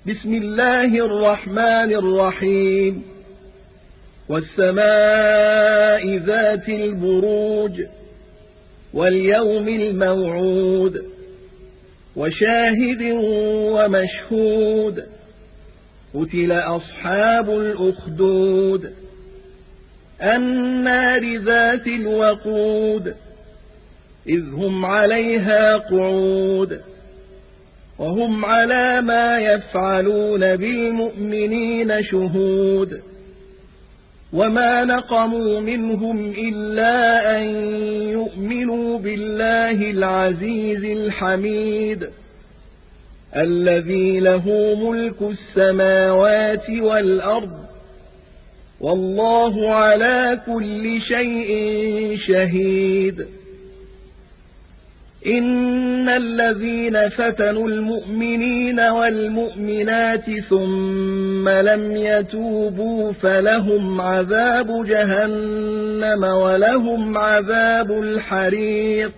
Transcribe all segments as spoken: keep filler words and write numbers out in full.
بسم الله الرحمن الرحيم والسماء ذات البروج واليوم الموعود وشاهد ومشهود قتل أصحاب الأخدود النار ذات الوقود إذ هم عليها قعود وهم على ما يفعلون بالمؤمنين شهود وما نقموا منهم إلا أن يؤمنوا بالله العزيز الحميد الذي له ملك السماوات والأرض والله على كل شيء شهيد إن الذين فتنوا المؤمنين والمؤمنات ثم لم يتوبوا فلهم عذاب جهنم ولهم عذاب الحريق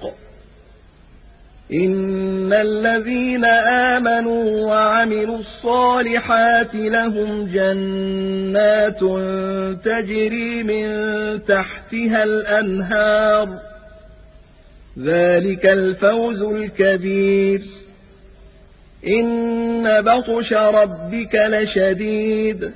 إن الذين آمنوا وعملوا الصالحات لهم جنات تجري من تحتها الأنهار ذلك الفوز الكبير إن بطش ربك لشديد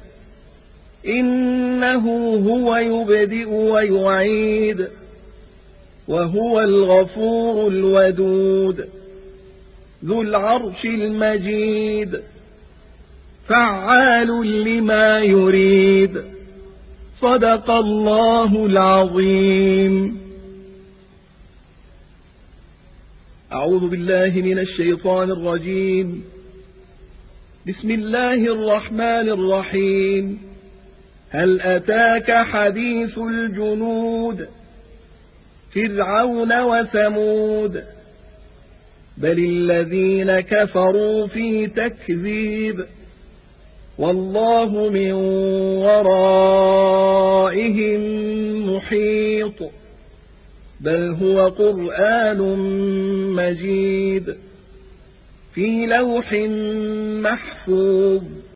إنه هو يبدئ ويعيد وهو الغفور الودود ذو العرش المجيد فعال لما يريد صدق الله العظيم. أعوذ بالله من الشيطان الرجيم. بسم الله الرحمن الرحيم. هل أتاك حديث الجنود فرعون وثمود بل الذين كفروا في تكذيب والله من ورائهم محيط بل هو قرآن مجيد في لوح محفوظ